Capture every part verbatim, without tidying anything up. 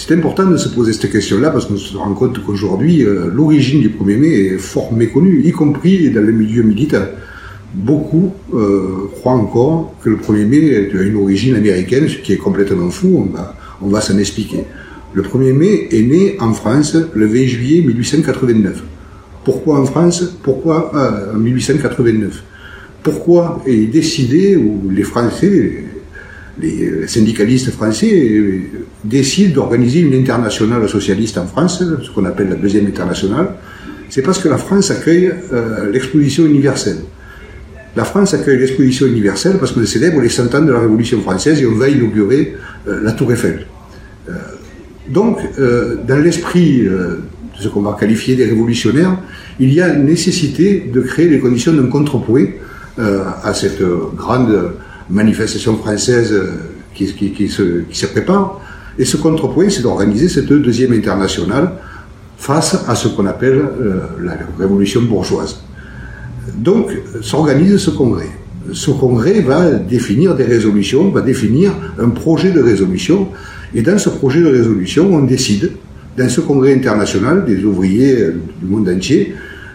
c'est important de se poser cette question-là parce qu'on se rend compte qu'aujourd'hui, euh, l'origine du premier mai est fort méconnue, y compris dans le milieu militaire. Beaucoup euh, croient encore que le premier mai a une origine américaine, ce qui est complètement fou, on va, on va s'en expliquer. Le premier mai est né en France le vingt juillet mille huit cent quatre-vingt-neuf. Pourquoi en France? Pourquoi euh, en mille huit cent quatre-vingt-neuf? Pourquoi est décidé, ou les Français, les syndicalistes français décident d'organiser une internationale socialiste en France, ce qu'on appelle la deuxième internationale? C'est parce que la France accueille euh, l'exposition universelle. La France accueille l'exposition universelle parce qu'on célèbre les cent ans de la Révolution française et on va inaugurer euh, la Tour Eiffel. Euh, donc, euh, dans l'esprit euh, de ce qu'on va qualifier des révolutionnaires, il y a nécessité de créer les conditions d'un contrepoids euh, à cette euh, grande manifestation française euh, qui, qui, qui, se, qui se prépare. Et ce contrepoint, c'est d'organiser cette deuxième internationale face à ce qu'on appelle euh, la révolution bourgeoise. Donc, s'organise ce congrès. Ce congrès va définir des résolutions, va définir un projet de résolution. Et dans ce projet de résolution, on décide, dans ce congrès international des ouvriers du monde entier,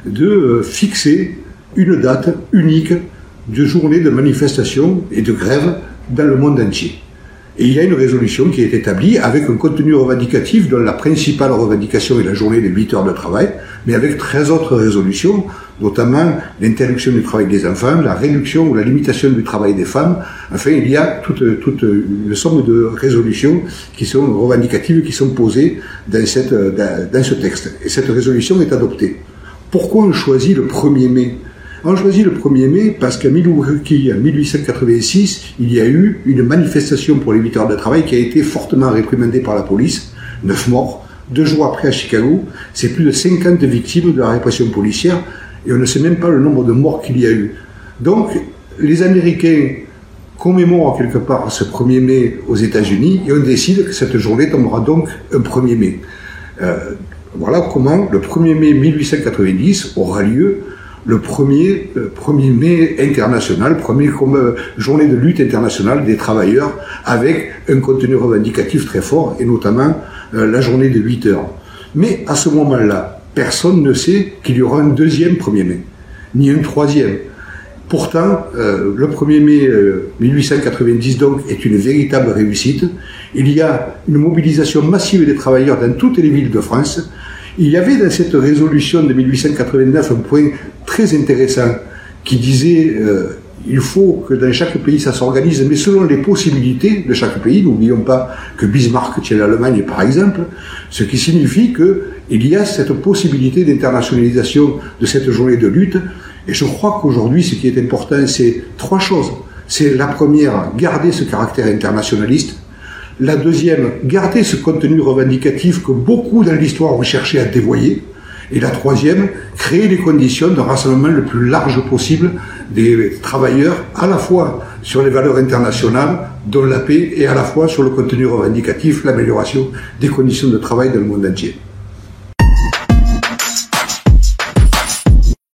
de fixer une date unique de journée de manifestation et de grève dans le monde entier. Et il y a une résolution qui est établie avec un contenu revendicatif dont la principale revendication est la journée de huit heures de travail, mais avec treize autres résolutions, notamment l'interdiction du travail des enfants, la réduction ou la limitation du travail des femmes. Enfin, il y a toute, toute une somme de résolutions qui sont revendicatives, qui sont posées dans, cette, dans, dans ce texte. Et cette résolution est adoptée. Pourquoi on choisit le premier mai? On choisit le premier mai parce qu'à Milwaukee, en mille huit cent quatre-vingt-six, il y a eu une manifestation pour les huit heures de travail qui a été fortement réprimandée par la police, neuf morts. Deux jours après à Chicago, c'est plus de cinquante victimes de la répression policière et on ne sait même pas le nombre de morts qu'il y a eu. Donc, les Américains commémorent quelque part ce premier mai aux États-Unis et on décide que cette journée tombera donc un premier mai. Euh, voilà comment le premier mai mille huit cent quatre-vingt-dix aura lieu le premier, euh, premier mai international, première euh, journée de lutte internationale des travailleurs avec un contenu revendicatif très fort et notamment euh, la journée de huit heures. Mais à ce moment-là, personne ne sait qu'il y aura un deuxième premier mai, ni un troisième. Pourtant, euh, le premier mai euh, mille huit cent quatre-vingt-dix donc est une véritable réussite. Il y a une mobilisation massive des travailleurs dans toutes les villes de France. Il y avait dans cette résolution de mille huit cent quatre-vingt-neuf un point très intéressant qui disait euh, il faut que dans chaque pays ça s'organise, mais selon les possibilités de chaque pays. N'oublions pas que Bismarck tient l'Allemagne par exemple, ce qui signifie qu'il y a cette possibilité d'internationalisation de cette journée de lutte. Et je crois qu'aujourd'hui ce qui est important c'est trois choses. C'est la première, garder ce caractère internationaliste. La deuxième, garder ce contenu revendicatif que beaucoup dans l'histoire ont cherché à dévoyer. Et la troisième, créer les conditions d'un rassemblement le plus large possible des travailleurs, à la fois sur les valeurs internationales, dont la paix, et à la fois sur le contenu revendicatif, l'amélioration des conditions de travail dans le monde entier.